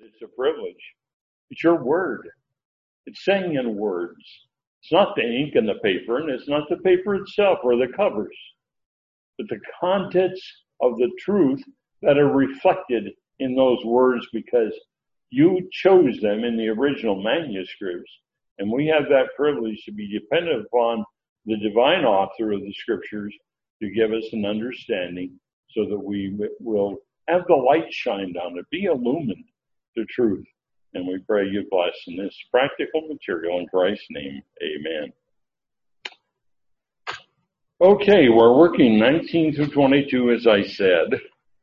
It's a privilege. It's your word. It's saying in words. It's not the ink and the paper, and it's not the paper itself or the covers, but the contents of the truth that are reflected in those words because you chose them in the original manuscripts. And we have that privilege to be dependent upon the divine author of the scriptures to give us an understanding so that we will have the light shined on it, be illumined to truth. And we pray you bless in this practical material in Christ's name. Amen. Okay, we're working 19 through 22, as I said.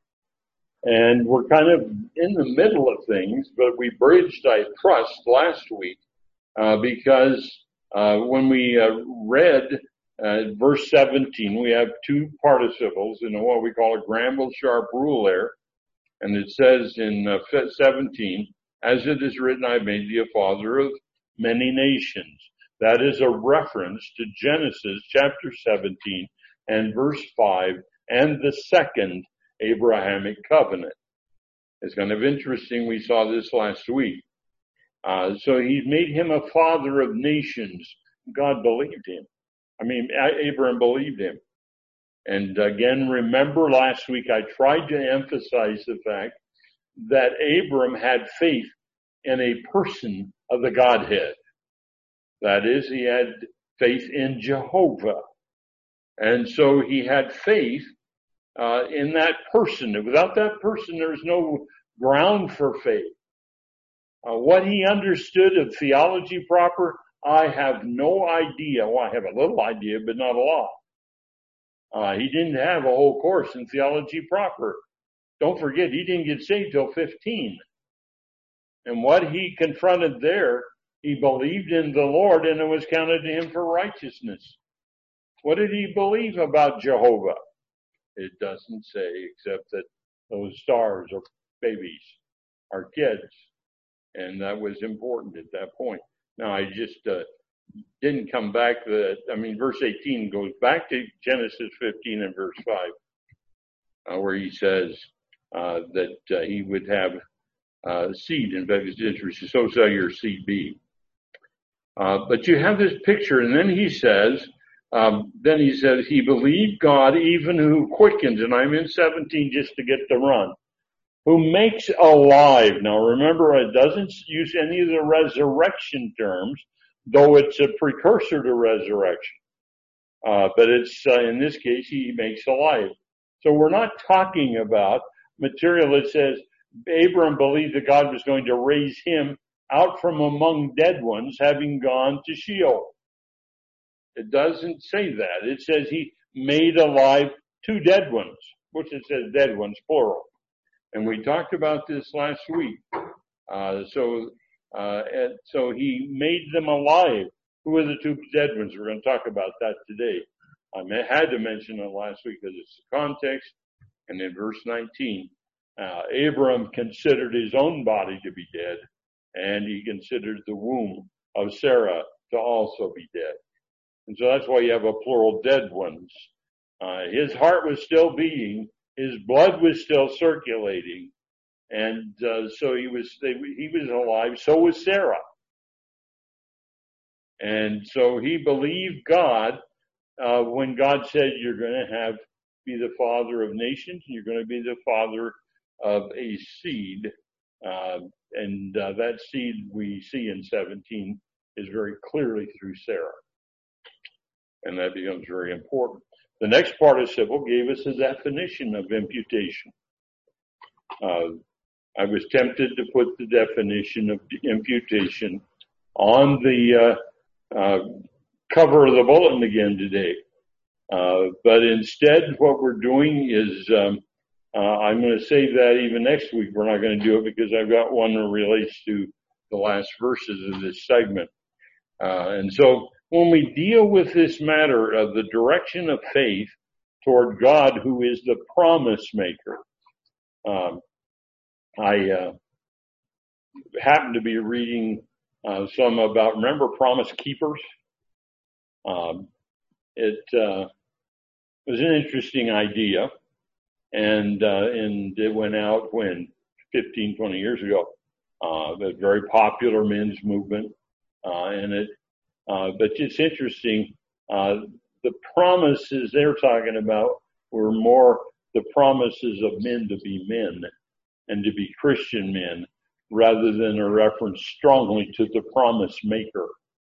And we're kind of in the middle of things, but we bridged, I trust, last week because when we read verse 17, we have two participles in what we call a Granville-Sharp rule there. And it says in 17, as it is written, I made thee a father of many nations. That is a reference to Genesis chapter 17 and verse 5 and the second Abrahamic covenant. It's kind of interesting. We saw this last week. So he made him a father of nations. God believed him. Abraham believed him. And again, remember last week I tried to emphasize the fact that Abram had faith in a person of the Godhead. That is, he had faith in Jehovah. And so he had faith in that person. Without that person, there's no ground for faith. What he understood of theology proper, I have no idea. Well, I have a little idea, but not a lot. He didn't have a whole course in theology proper. Don't forget, he didn't get saved till 15. And what he confronted there, he believed in the Lord and it was counted to him for righteousness. What did he believe about Jehovah? It doesn't say, except that those stars are babies, are kids. And that was important at that point. Now, I just didn't come back. Verse 18 goes back to Genesis 15 and verse 5, where he says that he would have seed. In fact, it's interesting. So shall your seed be. But you have this picture, and then he says, he believed God even who quickens, and I'm in 17 just to get the run, who makes alive. Now remember, it doesn't use any of the resurrection terms, though it's a precursor to resurrection. But it's, in this case, he makes alive. So we're not talking about material that says Abram believed that God was going to raise him out from among dead ones, having gone to Sheol. It doesn't say that. It says he made alive two dead ones, which it says dead ones, plural. And we talked about this last week. So he made them alive. Who are the two dead ones? We're going to talk about that today. I had to mention it last week because it's the context. And in verse 19, Abram considered his own body to be dead, and he considered the womb of Sarah to also be dead. And so that's why you have a plural dead ones. His heart was still beating, his blood was still circulating, and so he was alive. So was Sarah, and so he believed God when God said, "You're going to be the father of nations, and you're going to be the father of a seed." And that seed we see in 17 is very clearly through Sarah. And that becomes very important. The next participle gave us a definition of imputation. I was tempted to put the definition of imputation on the cover of the bulletin again today. But instead, what we're doing is I'm going to save that even next week. We're not going to do it because I've got one that relates to the last verses of this segment. And so when we deal with this matter of the direction of faith toward God, who is the promise maker, I happened to be reading some about, remember Promise Keepers? It was an interesting idea, and it went out 15, 20 years ago. a very popular men's movement, but it's interesting. The promises they're talking about were more the promises of men to be men and to be Christian men, rather than a reference strongly to the promise maker.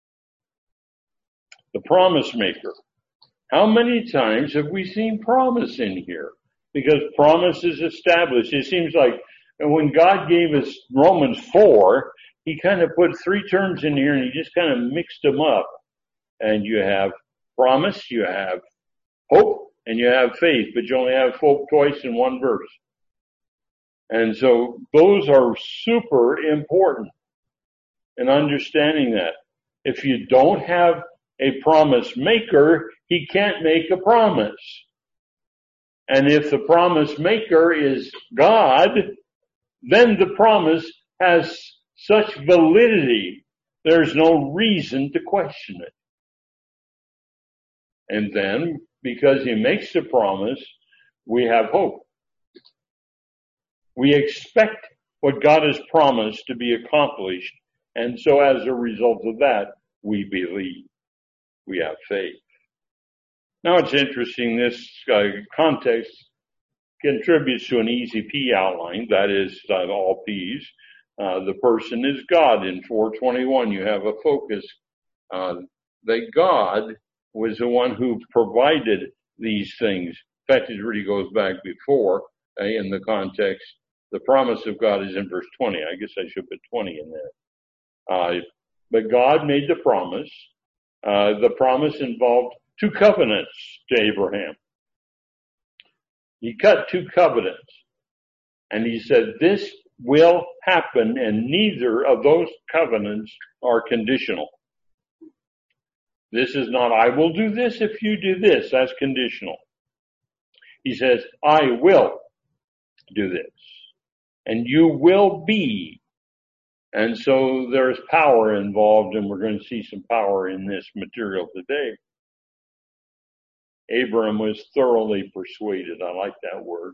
The promise maker. How many times have we seen promise in here? Because promise is established. It seems like when God gave us Romans 4, he kind of put three terms in here and he just kind of mixed them up. And you have promise, you have hope, and you have faith, but you only have hope twice in one verse. And so those are super important in understanding that. If you don't have a promise maker, he can't make a promise. And if the promise maker is God, then the promise has such validity, there's no reason to question it. And then, because he makes the promise, we have hope. We expect what God has promised to be accomplished, and so as a result of that, we believe. We have faith. Now it's interesting, this context contributes to an easy P outline, that is all P's. The person is God. In 4:21, you have a focus that God was the one who provided these things. In fact, it really goes back before in the context. The promise of God is in verse 20. I guess I should put 20 in there. But God made the promise. The promise involved two covenants to Abraham. He cut two covenants. And he said, this will happen, and neither of those covenants are conditional. This is not, I will do this if you do this. That's conditional. He says, I will do this. And you will be. And so there's power involved, and we're going to see some power in this material today. Abram was thoroughly persuaded. I like that word.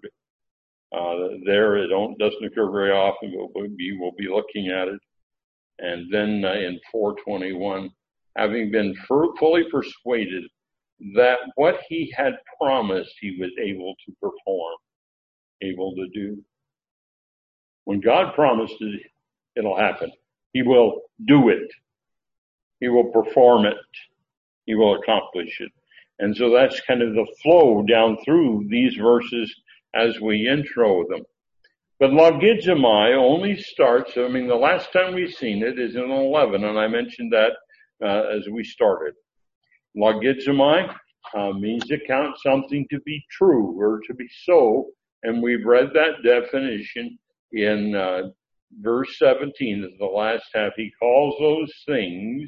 It doesn't occur very often, but we will be looking at it. And then in 4:21, having been fully persuaded that what he had promised he was able to perform, able to do. When God promised it, it'll happen. He will do it. He will perform it. He will accomplish it. And so that's kind of the flow down through these verses as we intro them. But logizomai only starts, the last time we've seen it is in 11, and I mentioned that as we started. Logizomai means to count something to be true or to be so, and we've read that definition in verse 17, the last half. He calls those things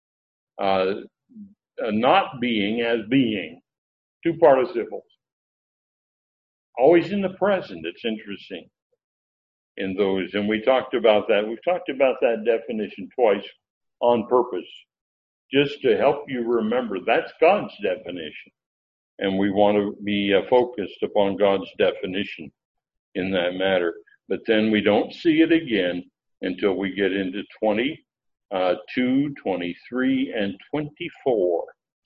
not being as being. Two participles. Always in the present. It's interesting in those. And we talked about that. We've talked about that definition twice on purpose, just to help you remember that's God's definition. And we want to be focused upon God's definition in that matter. But then we don't see it again until we get into 22, 23, and 24.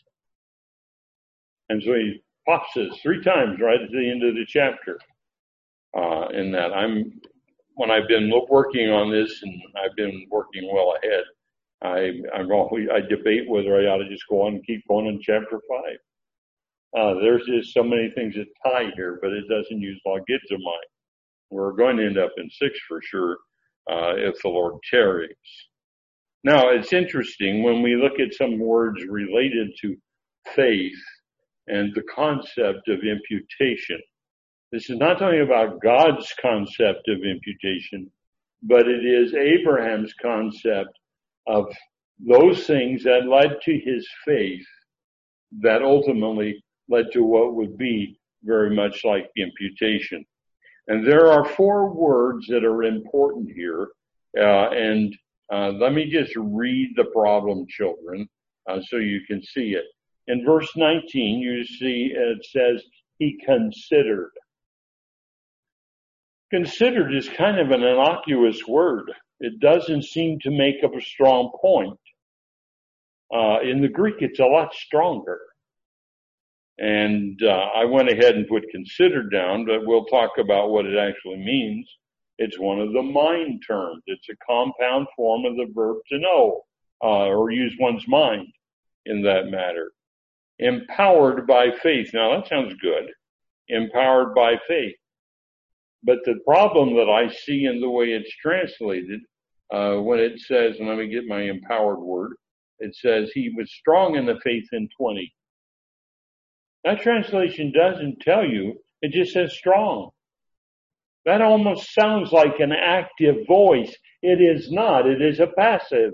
And so he pops this three times right at the end of the chapter. In that when I've been working on this, and I've been working well ahead, I debate whether I ought to just go on and keep going in chapter 5. There's just so many things that tie here, but it doesn't use logizomai. We're going to end up in 6 for sure, if the Lord tarries. Now, it's interesting when we look at some words related to faith and the concept of imputation. This is not talking about God's concept of imputation, but it is Abraham's concept of those things that led to his faith that ultimately led to what would be very much like imputation. And there are 4 words that are important here. Let me just read the problem, children, so you can see it. In verse 19, you see it says, he considered. Considered is kind of an innocuous word. It doesn't seem to make up a strong point. In the Greek, it's a lot stronger. And I went ahead and put consider down, but we'll talk about what it actually means. It's one of the mind terms. It's a compound form of the verb to know, or use one's mind in that matter. Empowered by faith. Now that sounds good. Empowered by faith. But the problem that I see in the way it's translated, when it says, and let me get my empowered word, it says he was strong in the faith in 20. That translation doesn't tell you, it just says strong. That almost sounds like an active voice. It is not, it is a passive.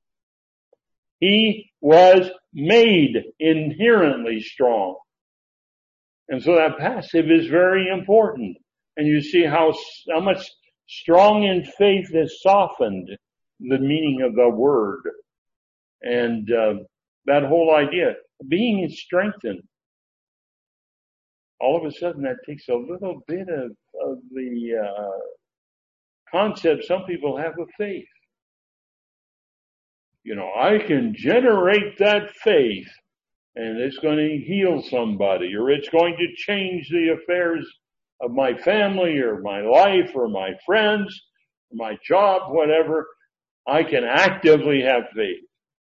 He was made inherently strong. And so that passive is very important. And you see how much strong in faith has softened the meaning of the word. And that whole idea, being strengthened. All of a sudden that takes a little bit of the concept some people have of faith. I can generate that faith and it's going to heal somebody, or it's going to change the affairs of my family or my life or my friends, my job, whatever. I can actively have faith.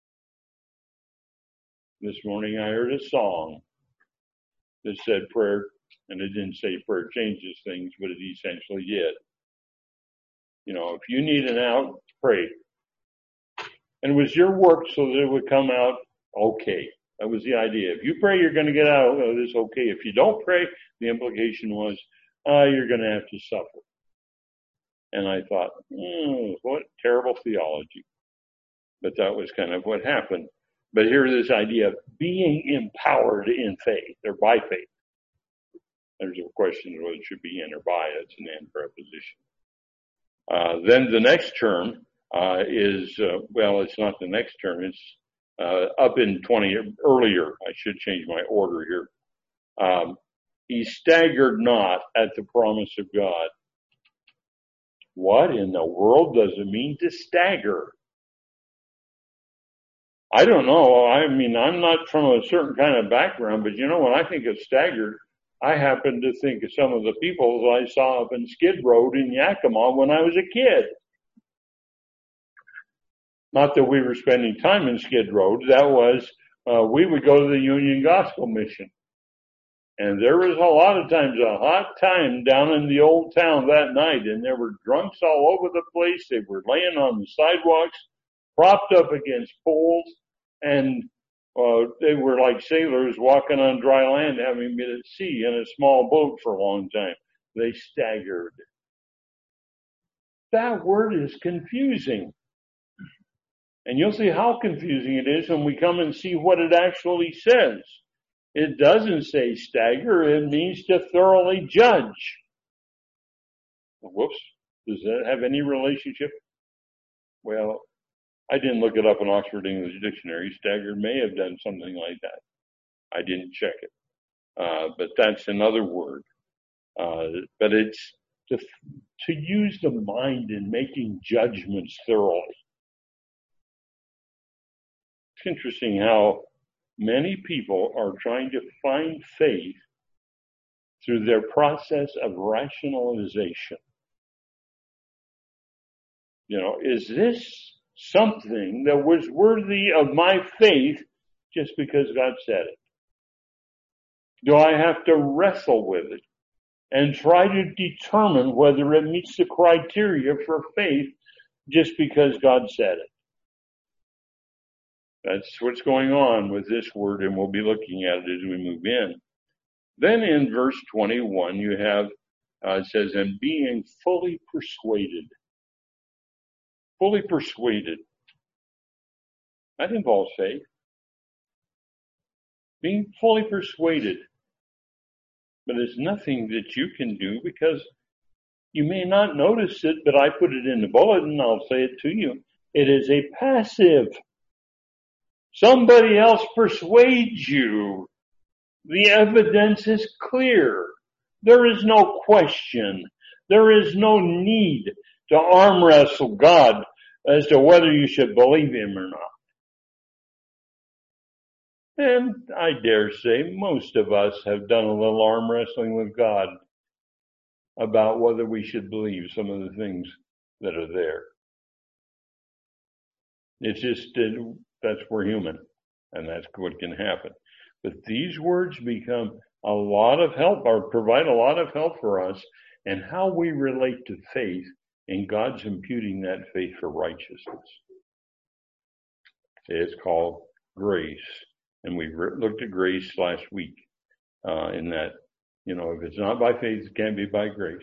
This morning I heard a song that said prayer, and it didn't say prayer changes things, but it essentially did. If you need an out, pray. And it was your work so that it would come out okay. That was the idea. If you pray, you're going to get out of this okay. If you don't pray, the implication was, you're going to have to suffer. And I thought, what terrible theology. But that was kind of what happened. But here's this idea of being empowered in faith, or by faith. There's a question of whether it should be in or by. That's an and preposition. Then the next term is, it's not the next term. It's up in 20 earlier. I should change my order here. He staggered not at the promise of God. What in the world does it mean to stagger? I don't know. I'm not from a certain kind of background, but when I think of staggered, I happen to think of some of the people I saw up in Skid Row in Yakima when I was a kid. Not that we were spending time in Skid Row. That was, we would go to the Union Gospel Mission. And there was a lot of times a hot time down in the old town that night, and there were drunks all over the place. They were laying on the sidewalks, propped up against poles, and they were like sailors walking on dry land, having been at sea in a small boat for a long time. They staggered. That word is confusing. And you'll see how confusing it is when we come and see what it actually says. It doesn't say stagger, it means to thoroughly judge. Whoops, does that have any relationship? Well, I didn't look it up in Oxford English Dictionary. Stagger may have done something like that. I didn't check it. But that's another word. But it's to use the mind in making judgments thoroughly. It's interesting how many people are trying to find faith through their process of rationalization. Is this something that was worthy of my faith just because God said it? Do I have to wrestle with it and try to determine whether it meets the criteria for faith just because God said it? That's what's going on with this word, and we'll be looking at it as we move in. Then in verse 21, you have, it says, and being fully persuaded. Fully persuaded. That involves faith. Being fully persuaded. But it's nothing that you can do, because you may not notice it, but I put it in the bulletin, I'll say it to you. It is a passive. Somebody else persuades you. The evidence is clear. There is no question. There is no need to arm wrestle God as to whether you should believe him or not. And I dare say most of us have done a little arm wrestling with God about whether we should believe some of the things that are there. It's just, that's we're human, and that's what can happen. But these words become a lot of help, or provide a lot of help for us in how we relate to faith, and God's imputing that faith for righteousness. It's called grace, and we looked at grace last week in that, if it's not by faith, it can't be by grace.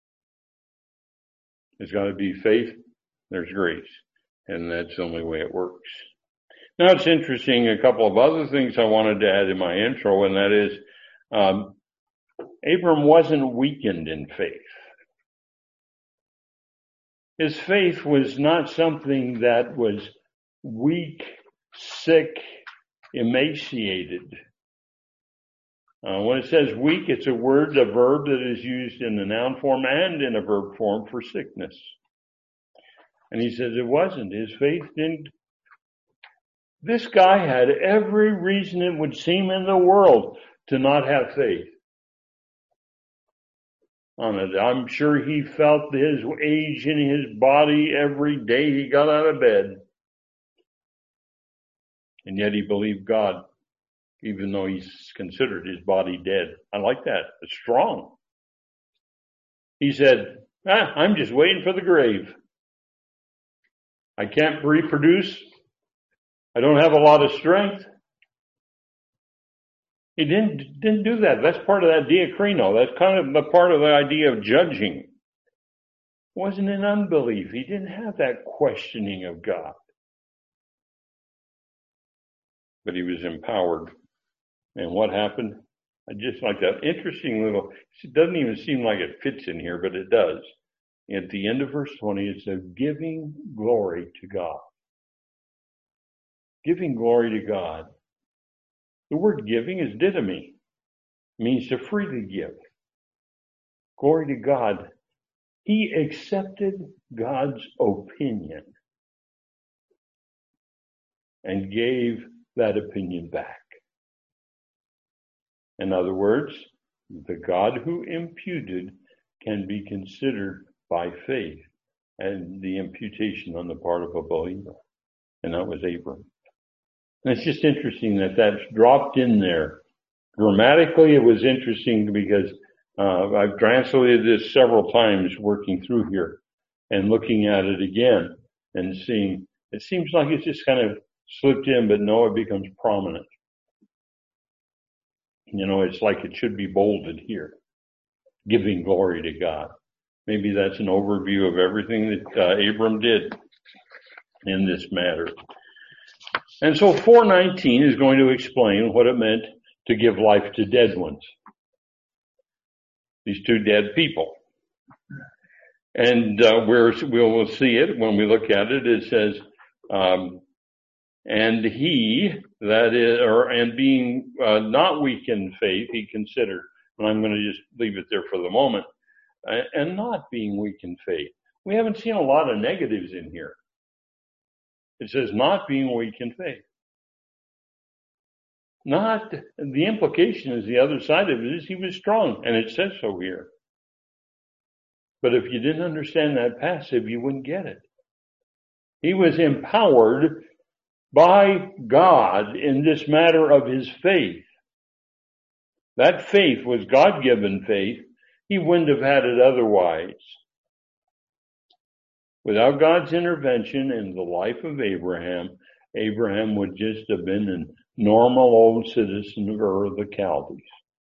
It's got to be faith, there's grace, and that's the only way it works. Now it's interesting, a couple of other things I wanted to add in my intro, and that is Abram wasn't weakened in faith. His faith was not something that was weak, sick, emaciated. When it says weak, it's a verb that is used in the noun form and in a verb form for sickness. And he says it wasn't. His faith didn't. This guy had every reason it would seem in the world to not have faith on it. I'm sure he felt his age in his body every day he got out of bed. And yet he believed God, even though he's considered his body dead. I like that. It's strong. He said, I'm just waiting for the grave. I can't reproduce. I don't have a lot of strength. He didn't do that. That's part of that diakrino. That's kind of the part of the idea of judging. It wasn't in unbelief. He didn't have that questioning of God. But he was empowered. And what happened? I just like that interesting little, it doesn't even seem like it fits in here, but it does. At the end of verse 20, it says, giving glory to God. Giving glory to God. The word giving is didomi. It means to freely give. Glory to God. He accepted God's opinion and gave that opinion back. In other words, the God who imputed can be considered by faith and the imputation on the part of a believer. And that was Abram. And it's just interesting that that's dropped in there. Grammatically, it was interesting because I've translated this several times working through here and looking at it again and seeing, it seems like it's just kind of slipped in, but no, it becomes prominent. It's like it should be bolded here, giving glory to God. Maybe that's an overview of everything that Abram did in this matter. And so 4:19 is going to explain what it meant to give life to dead ones. These two dead people. And we'll see it when we look at it. It says, and he, that is, and being not weak in faith, he considered, and I'm going to just leave it there for the moment, and not being weak in faith. We haven't seen a lot of negatives in here. It says not being weak in faith. Not, the implication is the other side of it is he was strong, and it says so here. But if you didn't understand that passive, you wouldn't get it. He was empowered by God in this matter of his faith. That faith was God-given faith. He wouldn't have had it otherwise. Without God's intervention in the life of Abraham, Abraham would just have been a normal old citizen of Ur of the Chaldees.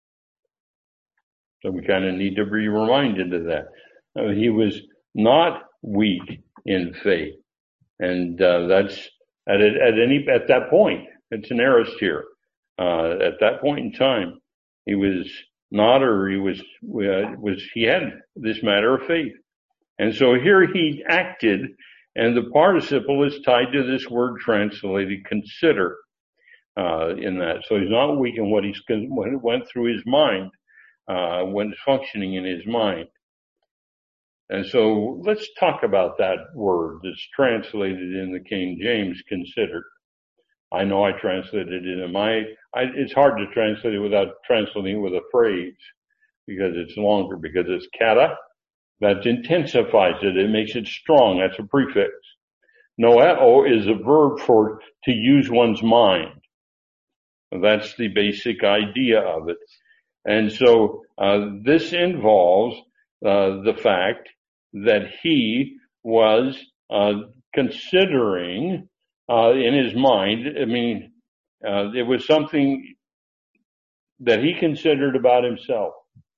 So we kind of need to be reminded of that. He was not weak in faith. And that's at that point, it's an aorist here. At that point in time, he was not, or he had this matter of faith. And so here he acted, and the participle is tied to this word translated consider in that. So he's not weak in what went through his mind, when it's functioning in his mind. And so let's talk about that word that's translated in the King James, consider. I know I translated it in it's hard to translate it without translating it with a phrase because it's longer, because it's kata. That intensifies it. It makes it strong. That's a prefix. Noeo is a verb for to use one's mind. That's the basic idea of it. And so this involves the fact that he was considering in his mind, it was something that he considered about himself.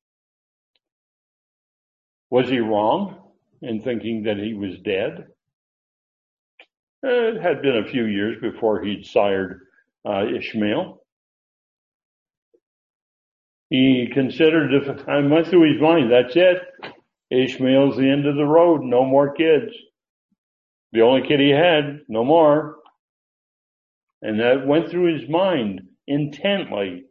Was he wrong in thinking that he was dead? It had been a few years before he'd sired Ishmael. He considered, I went through his mind, that's it. Ishmael's the end of the road, no more kids. The only kid he had, no more. And that went through his mind intently.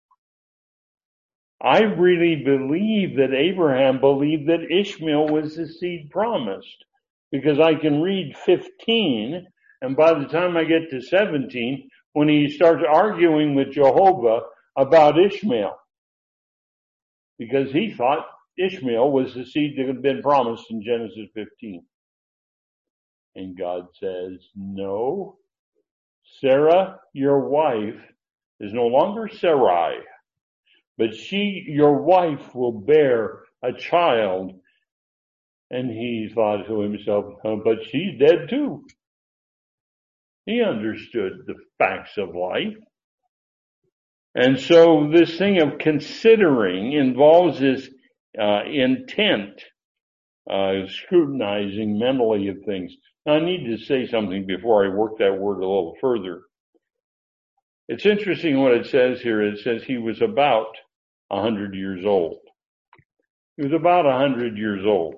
I really believe that Abraham believed that Ishmael was the seed promised, because I can read 15, and by the time I get to 17, when he starts arguing with Jehovah about Ishmael, because he thought Ishmael was the seed that had been promised in Genesis 15. And God says, no, Sarah, your wife, is no longer Sarai, but your wife, will bear a child. And he thought to himself, but she's dead too. He understood the facts of life. And so this thing of considering involves this intent, scrutinizing mentally of things. Now, I need to say something before I work that word a little further. It's interesting what it says here. It says he was about 100 years old. He was about 100 years old.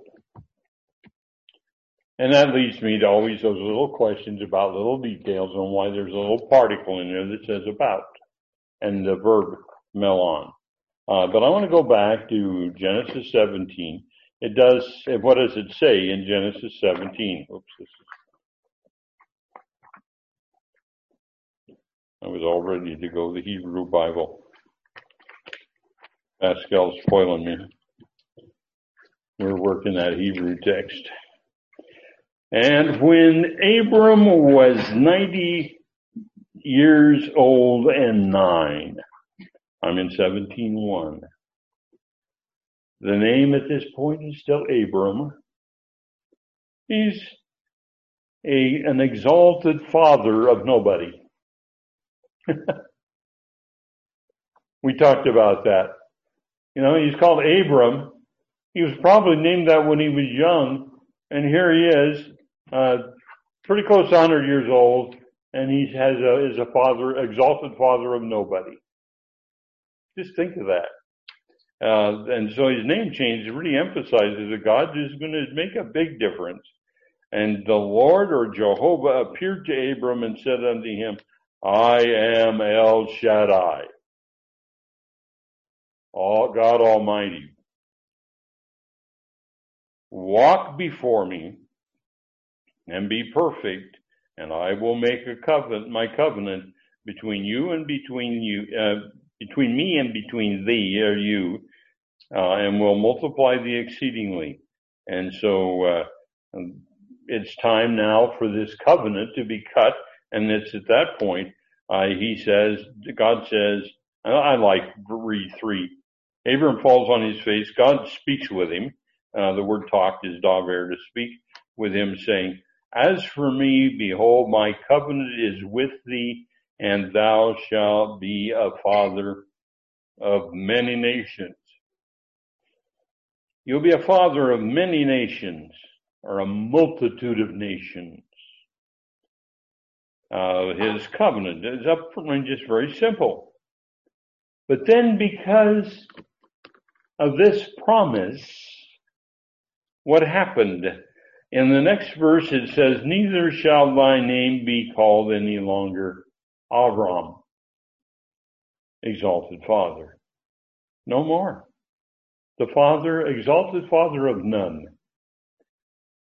And that leads me to always those little questions about little details on why there's a little particle in there that says about and the verb melon. But I want to go back to Genesis 17. What does it say in Genesis 17? I was all ready to go to the Hebrew Bible. Pascal's spoiling me. We're working that Hebrew text. And when Abram was 90 years old and 9, I'm in 17:1. The name at this point is still Abram. He's an exalted father of nobody. We talked about that. He's called Abram. He was probably named that when he was young, and here he is, pretty close to 100 years old, and he is a father, exalted father of nobody. Just think of that. And so his name change really emphasizes that God is going to make a big difference. And the Lord, or Jehovah, appeared to Abram and said unto him, I am El Shaddai, God Almighty. Walk before me and be perfect, and I will make my covenant between you and between me and between thee, or you, and will multiply thee exceedingly. And so it's time now for this covenant to be cut, and it's at that point God says, I like read 3. Abram falls on his face. God speaks with him. The word talk is daver, to speak with him, saying, as for me, behold, my covenant is with thee, and thou shalt be a father of many nations. You'll be a father of many nations, or a multitude of nations. His covenant is up front, just very simple. But then, because of this promise, what happened? In the next verse it says, neither shall thy name be called any longer Avram, exalted father. No more. The father, exalted father of none.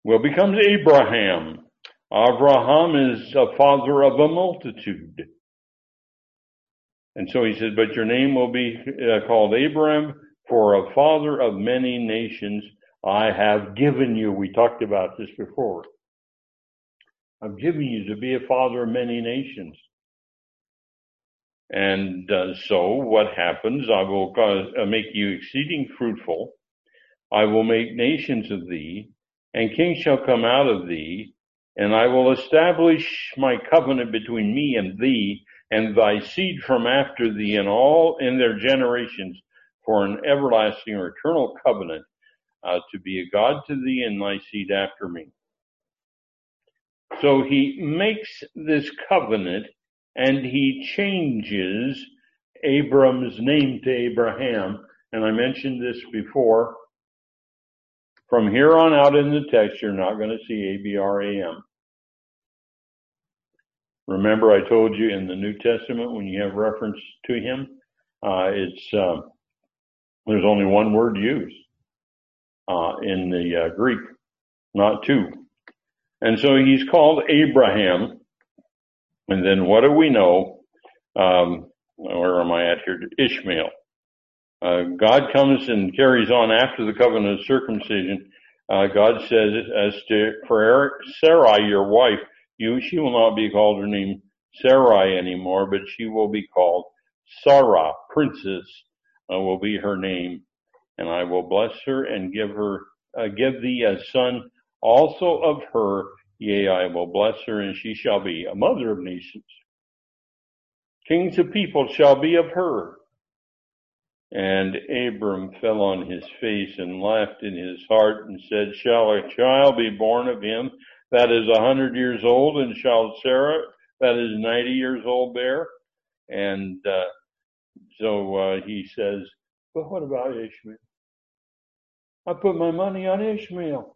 Well, becomes Abraham. Abraham is a father of a multitude. And so he said, but your name will be called Abraham, for a father of many nations I have given you. We talked about this before. I've given you to be a father of many nations. And so what happens? I will make you exceeding fruitful. I will make nations of thee, and kings shall come out of thee, and I will establish my covenant between me and thee, and thy seed from after thee, and all in their generations, for an everlasting or eternal covenant, to be a God to thee and thy seed after me. So he makes this covenant, and he changes Abram's name to Abraham. And I mentioned this before. From here on out in the text, you're not going to see Abraham. Remember, I told you in the New Testament, when you have reference to him, there's only one word used in the Greek, not two. And so he's called Abraham. And then what do we know? Where am I at here? Ishmael. God comes and carries on after the covenant of circumcision. God says, for Sarai, your wife, she will not be called her name Sarai anymore, but she will be called Sarah, princess, will be her name. And I will bless her and give thee a son also of her. Yea, I will bless her, and she shall be a mother of nations. Kings of people shall be of her. And Abram fell on his face and laughed in his heart and said, shall a child be born of him that is 100 years old, and shall Sarah that is 90 years old bear? And so he says, but what about Ishmael? I put my money on Ishmael.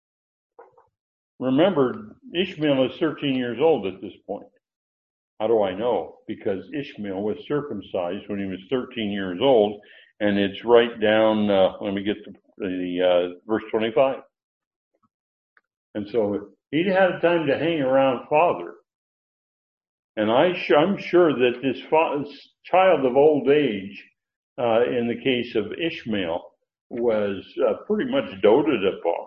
Remember, Ishmael is 13 years old at this point. How do I know? Because Ishmael was circumcised when he was 13 years old, and it's right down, let me get to the verse 25. And so he'd had time to hang around father. And I'm sure that this child of old age, in the case of Ishmael, was pretty much doted upon.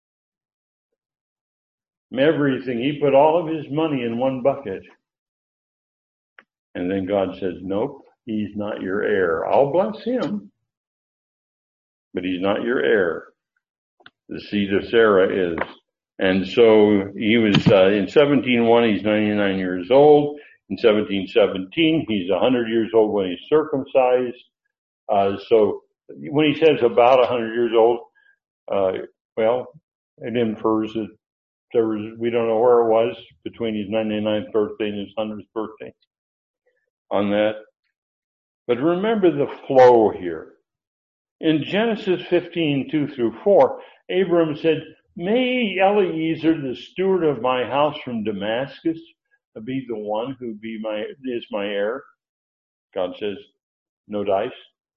Everything, he put all of his money in one bucket. And then God says, nope, he's not your heir. I'll bless him, but he's not your heir. The seed of Sarah is. And so he was, in 1701, he's 99 years old. In 1717, he's 100 years old when he's circumcised. So when he says about 100 years old, well, it infers that we don't know where it was between his 99th birthday and his 100th birthday on that. But remember the flow here. In Genesis 15:2-4, Abram said, may Eliezer, the steward of my house from Damascus, be the one who is my heir. God says, no dice.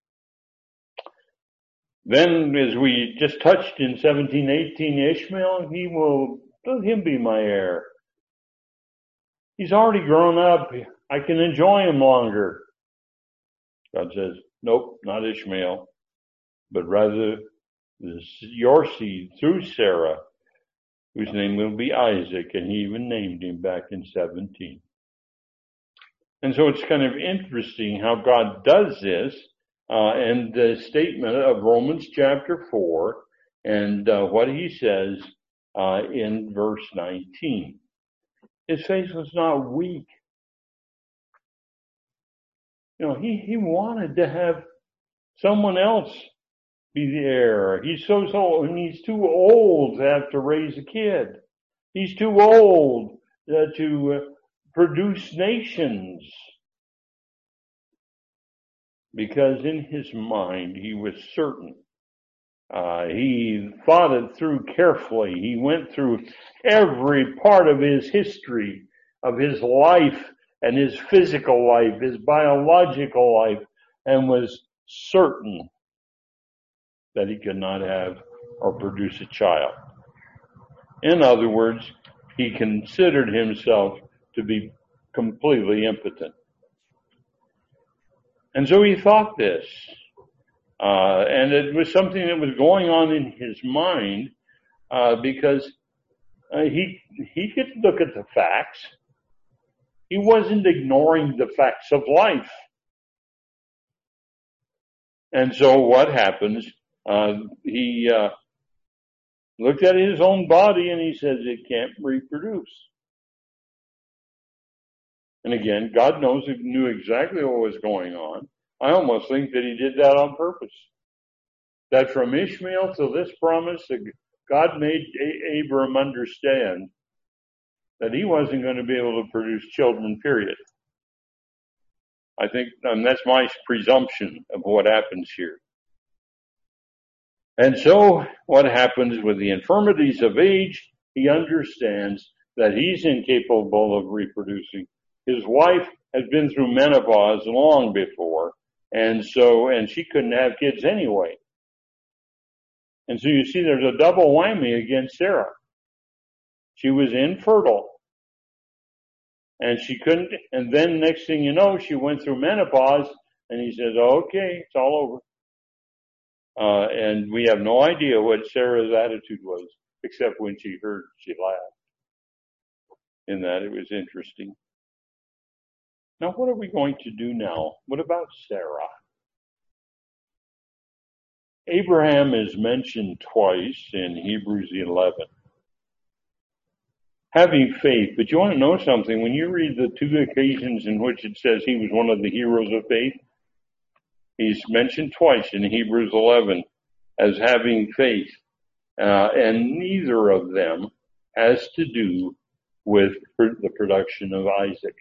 Then, as we just touched in 17:18, Ishmael, let him be my heir. He's already grown up. I can enjoy him longer. God says, nope, not Ishmael, but rather your seed through Sarah, whose name will be Isaac, and he even named him back in 17. And so it's kind of interesting how God does this, and the statement of Romans chapter 4, and what he says in verse 19. His faith was not weak. He wanted to have someone else be the heir. He's so old, and he's too old to have to raise a kid. He's too old to produce nations. Because in his mind, he was certain. He thought it through carefully. He went through every part of his history, of his life and his physical life, his biological life, and was certain that he could not have or produce a child. In other words, he considered himself to be completely impotent. And so he thought this. And it was something that was going on in his mind because he could look at the facts. He wasn't ignoring the facts of life. And so what happens? He looked at his own body and he says it can't reproduce. And again, God knew exactly what was going on. I almost think that he did that on purpose. That from Ishmael to this promise, God made Abram understand that he wasn't going to be able to produce children, period. I think, and that's my presumption of what happens here. And so what happens with the infirmities of age, he understands that he's incapable of reproducing. His wife had been through menopause long before, and she couldn't have kids anyway. And so you see there's a double whammy against Sarah. She was infertile. And she couldn't, and then next thing you know, she went through menopause, and he says, okay, it's all over. And we have no idea what Sarah's attitude was, except when she heard, she laughed. In that it was interesting. Now, what are we going to do now? What about Sarah? Abraham is mentioned twice in Hebrews 11. Having faith, but you want to know something? When you read the two occasions in which it says he was one of the heroes of faith, he's mentioned twice in Hebrews 11 as having faith, and neither of them has to do with the production of Isaac.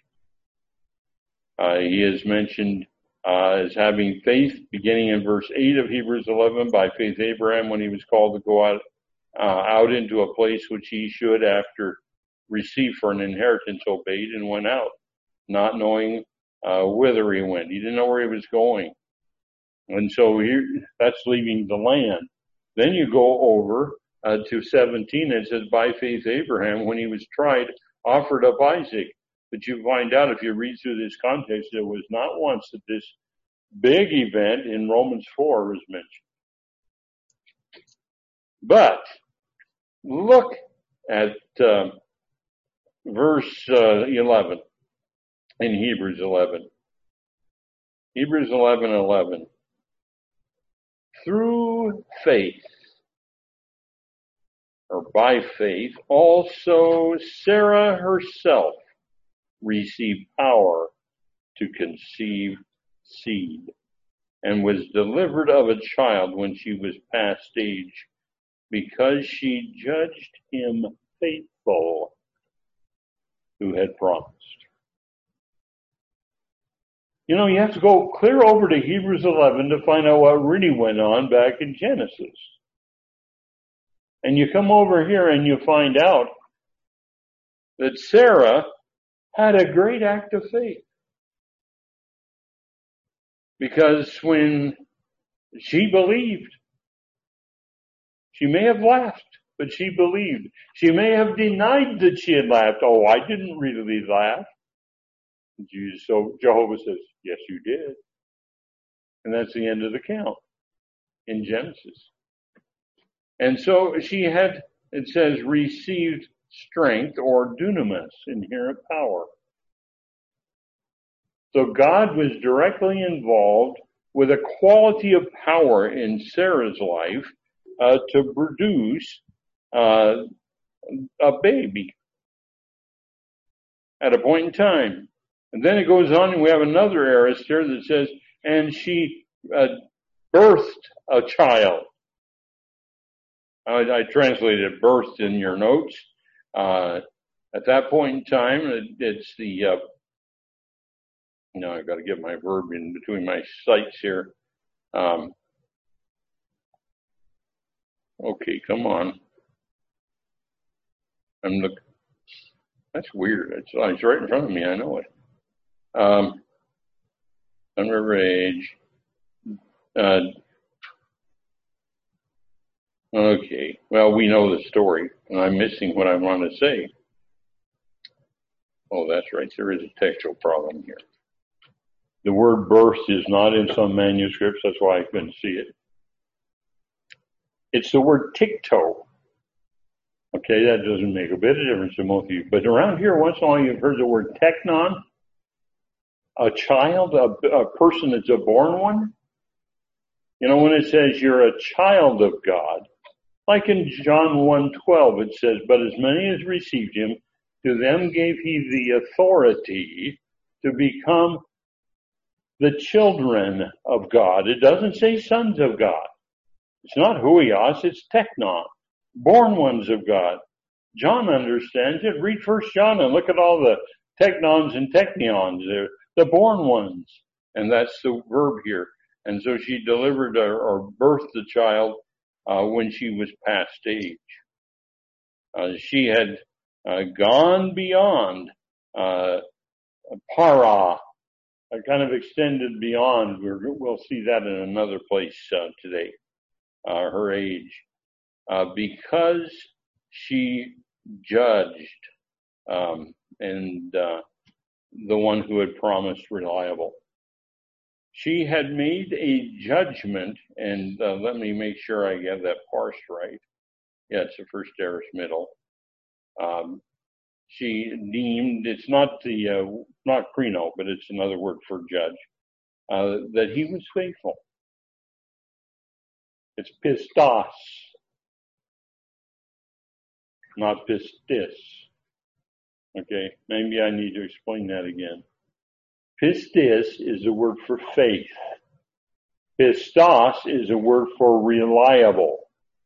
He is mentioned as having faith, beginning in verse 8 of Hebrews 11. By faith, Abraham, when he was called to go out into a place which he should after receive for an inheritance, obeyed and went out, not knowing whither he went. He didn't know where he was going. And so here, that's leaving the land. Then you go over to 17, and it says, by faith Abraham, when he was tried, offered up Isaac. But you find out if you read through this context, there was not once that this big event in Romans 4 was mentioned. But look at verse 11 in Hebrews 11. Hebrews 11:11. Through faith, or by faith, also Sarah herself received power to conceive seed, and was delivered of a child when she was past age, because she judged him faithful who had promised. You know, you have to go clear over to Hebrews 11 to find out what really went on back in Genesis. And you come over here and you find out that Sarah had a great act of faith. Because when she believed, she may have laughed, but she believed. She may have denied that she had laughed. Oh, I didn't really laugh. So Jehovah says, yes, you did. And that's the end of the count in Genesis. And so she had, it says, received strength, or dunamis, inherent power. So God was directly involved with a quality of power in Sarah's life to produce a baby at a point in time. And then it goes on, and we have another aorist here that says, and she birthed a child. I translated birthed in your notes. At that point in time, it's the, I've got to get my verb in between my sites here. Okay, come on. That's weird. It's right in front of me. I know it. Under age. Okay. Well, we know the story. And I'm missing what I want to say. Oh, that's right. There is a textual problem here. The word birth is not in some manuscripts. That's why I couldn't see it. It's the word tikto. Okay, that doesn't make a bit of difference to most of you. But around here, once in a while, you've heard the word teknon. A child, a person that's a born one. You know, when it says you're a child of God, like in John 1:12, it says, but as many as received him, to them gave he the authority to become the children of God. It doesn't say sons of God. It's not huios, it's teknon, born ones of God. John understands it. Read 1 John and look at all the teknons and teknions. They're the born ones. And that's the verb here. And so she delivered or birthed the child when she was past age. She had gone beyond para, kind of extended beyond. We'll see that in another place today, her age, because she judged and the one who had promised reliable. She had made a judgment, and let me make sure I get that parsed right. Yeah, it's the first aorist middle. She deemed, it's not not krino, but it's another word for judge, that he was faithful. It's pistos, not pistis. Okay, maybe I need to explain that again. Pistis is a word for faith. Pistos is a word for reliable.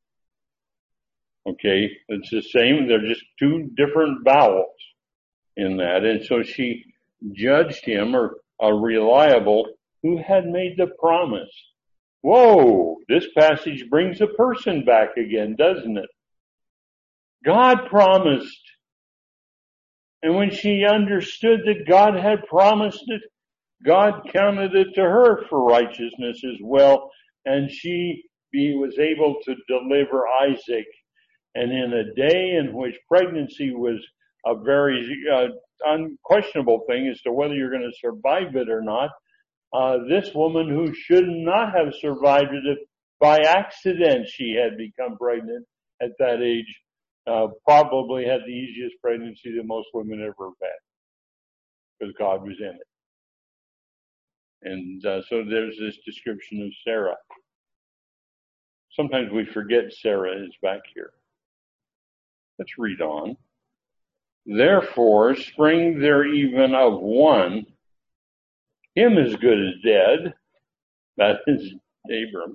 Okay, it's the same. They're just two different vowels in that. And so she judged him, or a reliable, who had made the promise. Whoa, this passage brings a person back again, doesn't it? God promised. And when she understood that God had promised it, God counted it to her for righteousness as well. And she was able to deliver Isaac. And in a day in which pregnancy was a very unquestionable thing as to whether you're going to survive it or not, this woman who should not have survived it, if by accident she had become pregnant at that age, probably had the easiest pregnancy that most women ever have had, because God was in it. And so there's this description of Sarah. Sometimes we forget Sarah is back here. Let's read on. Therefore, spring there even of one, him as good as dead, that is Abram,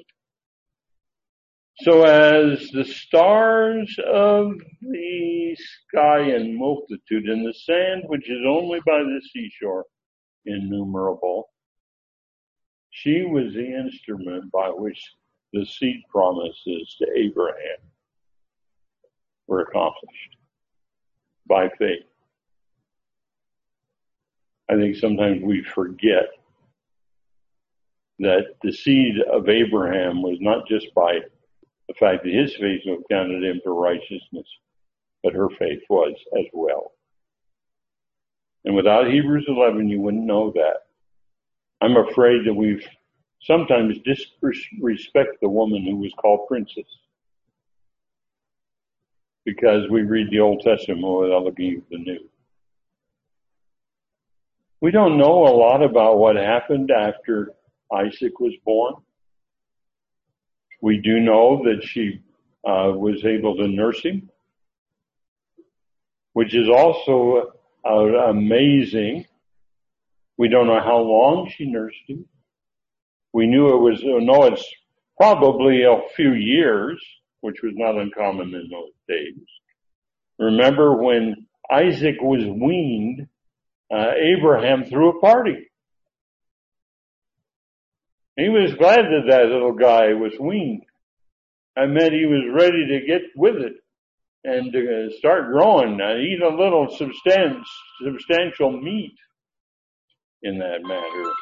so as the stars of the sky in multitude, and the sand which is only by the seashore innumerable. She was the instrument by which the seed promises to Abraham were accomplished by faith. I think sometimes we forget that the seed of Abraham was not just by the fact that his faith was counted him for righteousness, but her faith was as well. And without Hebrews 11, you wouldn't know that. I'm afraid that we've sometimes disrespect the woman who was called princess, because we read the Old Testament without looking at the New. We don't know a lot about what happened after Isaac was born. We do know that she was able to nurse him, which is also amazing. We don't know how long she nursed him. We knew it's probably a few years, which was not uncommon in those days. Remember when Isaac was weaned, Abraham threw a party. He was glad that that little guy was weaned. That meant he was ready to get with it and to start growing, eat a little substantial meat in that matter.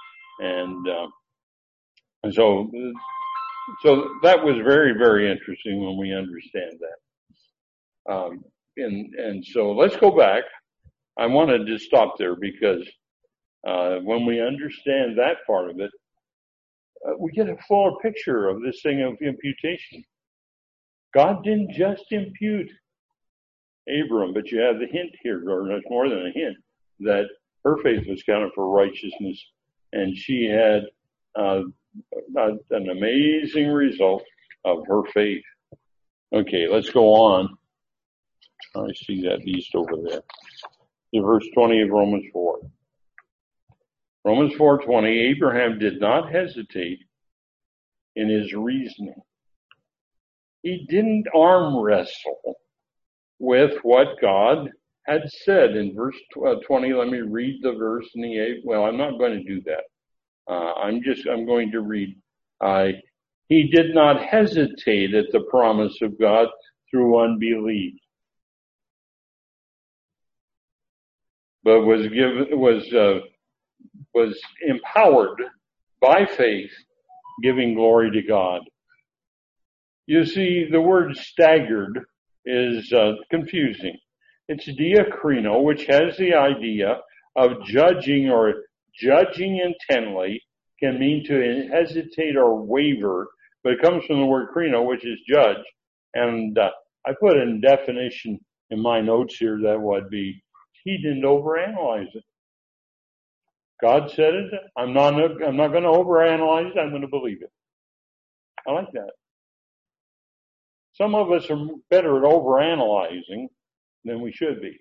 And so that was very, very interesting when we understand that. And so let's go back. I wanted to stop there because when we understand that part of it, we get a fuller picture of this thing of imputation. God didn't just impute Abram, but you have the hint here, or it's more than a hint, that her faith was counted for righteousness, and she had an amazing result of her faith. Okay, let's go on. I see that beast over there. In verse 20 of Romans 4. Romans 4:20, Abraham did not hesitate in his reasoning. He didn't arm wrestle with what God had said in verse 20. Let me read the verse in the well, I'm not going to do that. I'm going to read. He did not hesitate at the promise of God through unbelief, but was empowered by faith, giving glory to God. You see, the word staggered is confusing. It's diakrino, which has the idea of judging or judging intently, can mean to hesitate or waver, but it comes from the word krino, which is judge. And I put a definition in my notes here that would be, he didn't overanalyze it. God said it. I'm not going to overanalyze it. I'm going to believe it. I like that. Some of us are better at overanalyzing than we should be.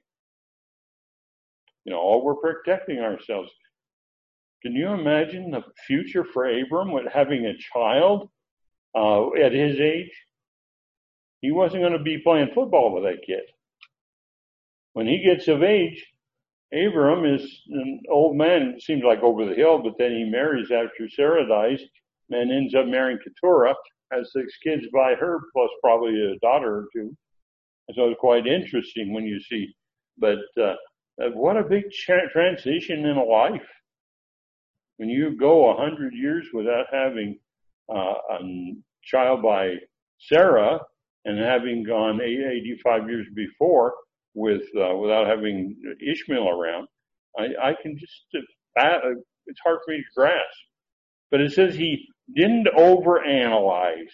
We're protecting ourselves. Can you imagine the future for Abram with having a child at his age? He wasn't going to be playing football with that kid. When he gets of age, Abram is an old man, seems like over the hill, but then he marries after Sarah dies and ends up marrying Keturah, has 6 kids by her, plus probably a daughter or two. And so it's quite interesting when you see. But what a big transition in a life. When you go 100 years without having a child by Sarah and having gone 85 years before without having Ishmael around, I can just, it's hard for me to grasp. But it says he didn't overanalyze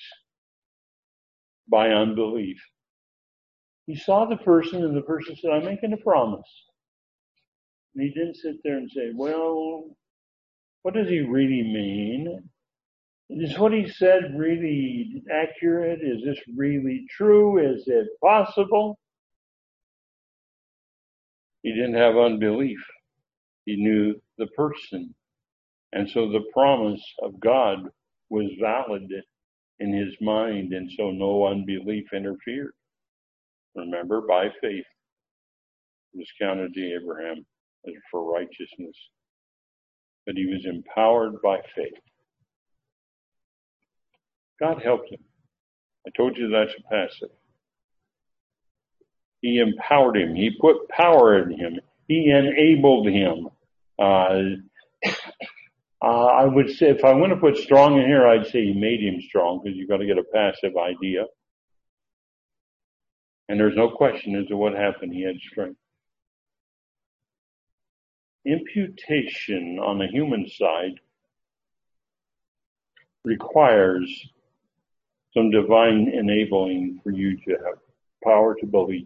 by unbelief. He saw the person, and the person said, I'm making a promise. And he didn't sit there and say, well, what does he really mean? Is what he said really accurate? Is this really true? Is it possible? He didn't have unbelief. He knew the person. And so the promise of God was valid in his mind, and so no unbelief interfered. Remember, by faith, it was counted to Abraham as for righteousness. But he was empowered by faith. God helped him. I told you that's a passive. He empowered him. He put power in him. He enabled him. I would say, if I want to put strong in here, I'd say he made him strong, because you've got to get a passive idea. And there's no question as to what happened. He had strength. Imputation on the human side requires some divine enabling for you to have power to believe.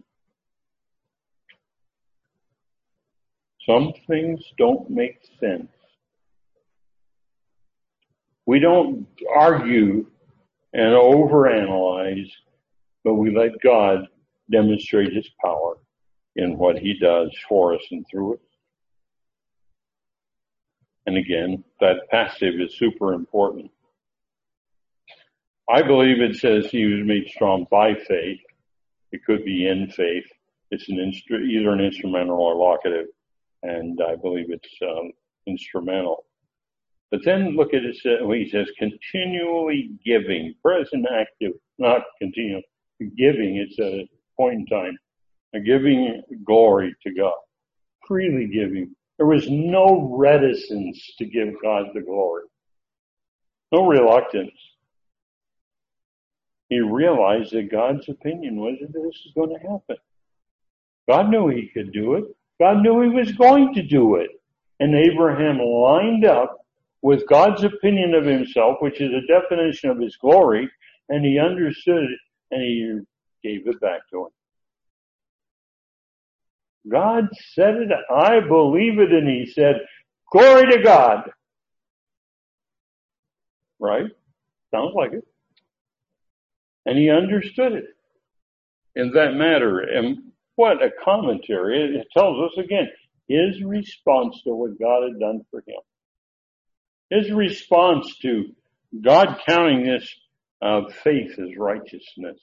Some things don't make sense. We don't argue and overanalyze, but we let God demonstrate his power in what he does for us and through us. And again, that passive is super important. I believe it says he was made strong by faith. It could be in faith. It's either an instrumental or locative, and I believe it's instrumental. But then look at it when he says continually giving, present active, not continual. Giving, it's a point in time. Giving glory to God. Freely giving. There was no reticence to give God the glory. No reluctance. he realized that God's opinion was that this is going to happen. God knew he could do it. God knew he was going to do it. And Abraham lined up with God's opinion of himself, which is a definition of his glory, and he understood it, and he gave it back to him. God said it, I believe it, and he said, glory to God. Right? Sounds like it. And he understood it in that matter. And what a commentary. It tells us again, his response to what God had done for him. His response to God counting this faith as righteousness.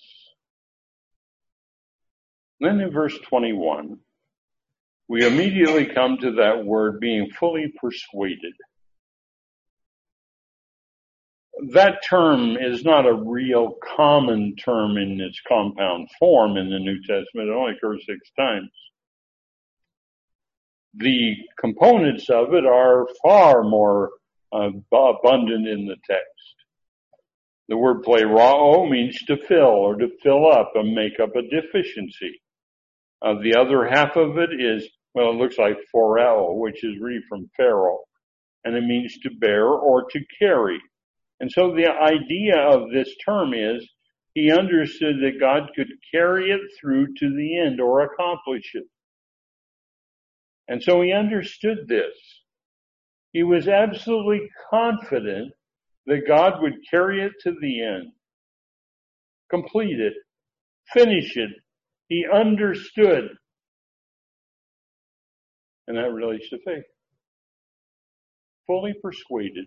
Then in verse 21, we immediately come to that word being fully persuaded. That term is not a real common term in its compound form in the New Testament. It only occurs 6 times. The components of it are far more abundant in the text. The word plerao means to fill or to fill up and make up a deficiency. The other half of it is, well, it looks like phoreo, which is really from Pharaoh, and it means to bear or to carry. And so the idea of this term is he understood that God could carry it through to the end or accomplish it. And so he understood this. He was absolutely confident that God would carry it to the end, complete it, finish it. He understood. And that relates to faith. Fully persuaded.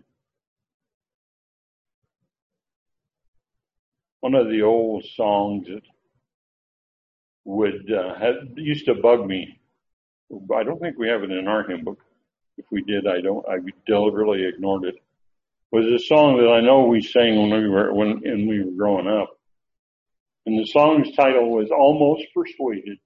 One of the old songs that used to bug me. I don't think we have it in our hymn book. If we did, I deliberately ignored it. Was a song that I know we sang when we were growing up. And the song's title was Almost Persuaded.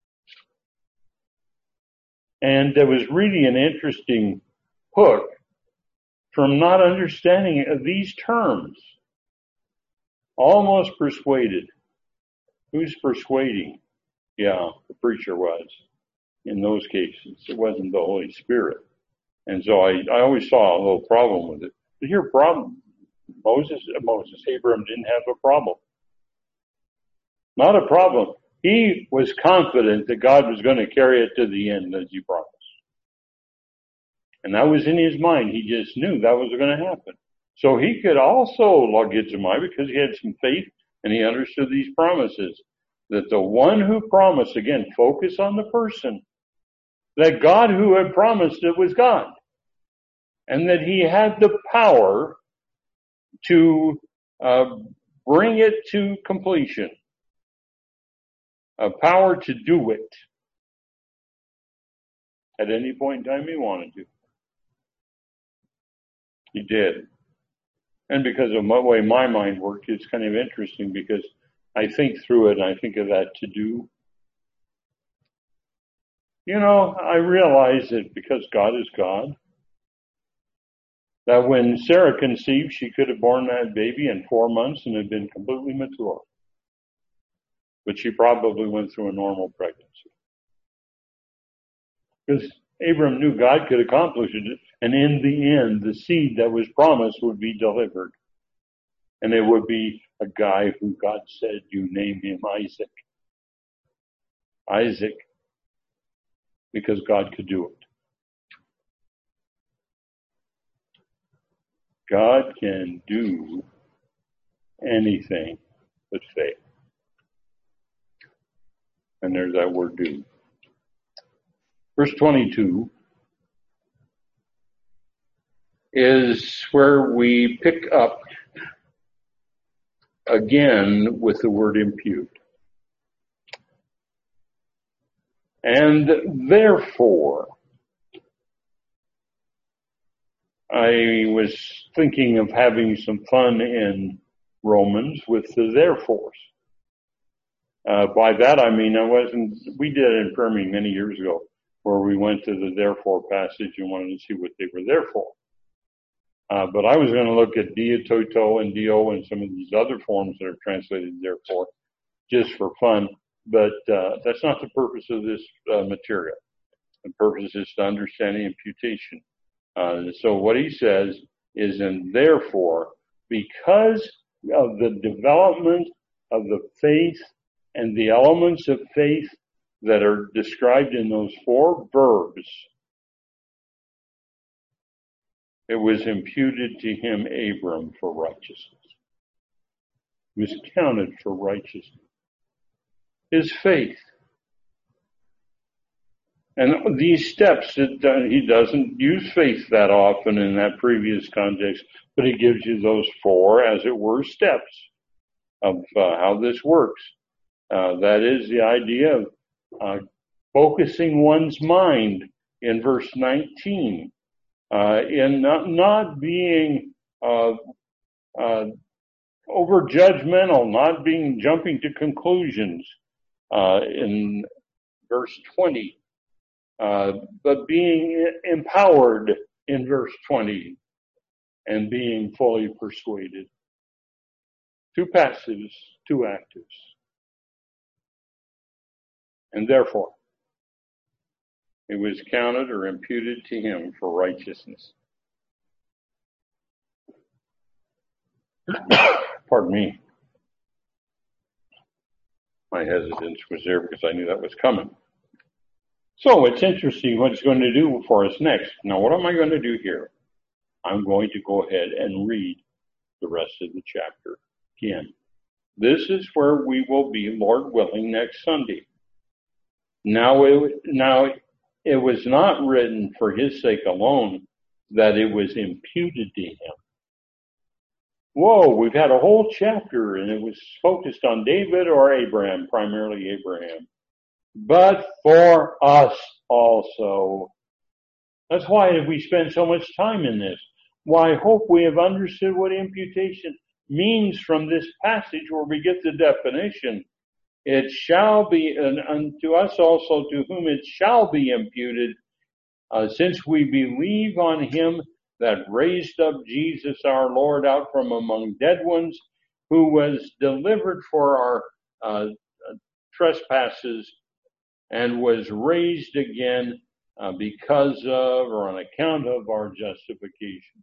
And there was really an interesting hook from not understanding of these terms. Almost persuaded. Who's persuading? Yeah, the preacher was. In those cases, it wasn't the Holy Spirit. And so I always saw a little problem with it. But here, problem. Abraham didn't have a problem. Not a problem. He was confident that God was going to carry it to the end as he promised. And that was in his mind. He just knew that was going to happen. So he could also get to mind because he had some faith and he understood these promises. That the one who promised, again, focus on the person, that God who had promised it was God. And that he had the power to bring it to completion. A power to do it. At any point in time he wanted to. He did. And because of the way my mind worked, it's kind of interesting because I think through it and I think of that to do. You know, I realize that because God is God, that when Sarah conceived, she could have born that baby in 4 months and had been completely mature. But she probably went through a normal pregnancy. Because Abram knew God could accomplish it, and in the end, the seed that was promised would be delivered. And it would be a guy who God said, you name him Isaac. Isaac, because God could do it. God can do anything but fail. And there's that word do. Verse 22 is where we pick up again with the word impute. And therefore, I was thinking of having some fun in Romans with the therefores. By that I mean we did it in prayer meeting many years ago where we went to the therefore passage and wanted to see what they were there for. But I was going to look at dia, toto, and dio, and some of these other forms that are translated therefore, just for fun. But that's not the purpose of this material. The purpose is to understand the imputation. So what he says is, and therefore, because of the development of the faith and the elements of faith that are described in those four verbs, it was imputed to him, Abram, for righteousness. It was counted for righteousness. His faith. And these steps, he doesn't use faith that often in that previous context, but he gives you those four, as it were, steps of how this works. That is the idea of focusing one's mind in verse 19, in not being over judgmental, not being jumping to conclusions in verse 20. But being empowered in verse 20 and being fully persuaded. Two passives, two actives. And therefore, it was counted or imputed to him for righteousness. Pardon me. My hesitance was there because I knew that was coming. So it's interesting what it's going to do for us next. Now, what am I going to do here? I'm going to go ahead and read the rest of the chapter again. This is where we will be, Lord willing, next Sunday. Now it was not written for his sake alone that it was imputed to him. Whoa, we've had a whole chapter and it was focused on David or Abraham, primarily Abraham. But for us also. That's why we spend so much time in this. Why, I hope we have understood what imputation means from this passage where we get the definition. It shall be, and unto us also to whom it shall be imputed, since we believe on him that raised up Jesus our Lord out from among dead ones, who was delivered for our trespasses, and was raised again because of or on account of our justification.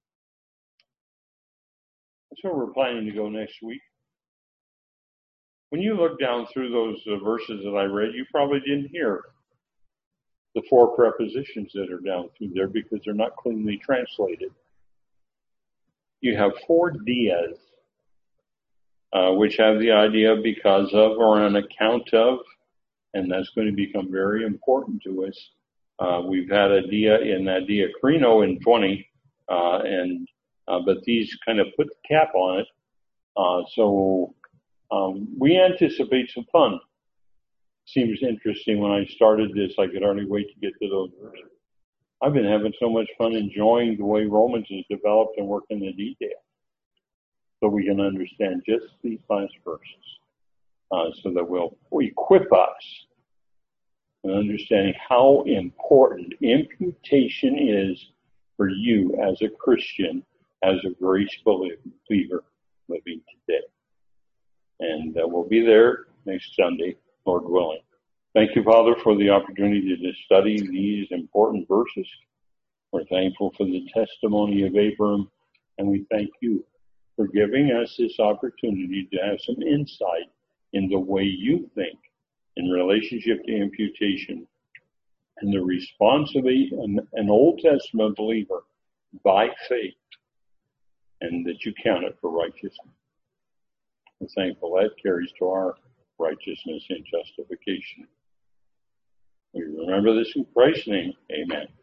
That's where we're planning to go next week. When you look down through those verses that I read, you probably didn't hear the four prepositions that are down through there because they're not cleanly translated. You have four dias, which have the idea of because of or on account of, and that's going to become very important to us. We've had a dia in that diakrino in 20, but these kind of put the cap on it. So we anticipate some fun. Seems interesting when I started this, I could hardly wait to get to those verses. I've been having so much fun enjoying the way Romans is developed and working the detail so we can understand just these last verses, so that will equip us in understanding how important imputation is for you as a Christian, as a grace believer living today. And we'll be there next Sunday, Lord willing. Thank you, Father, for the opportunity to study these important verses. We're thankful for the testimony of Abram, and we thank you for giving us this opportunity to have some insight in the way you think in relationship to imputation and the response of an Old Testament believer by faith, and that you count it for righteousness. We're thankful that carries to our righteousness and justification. We remember this in Christ's name. Amen.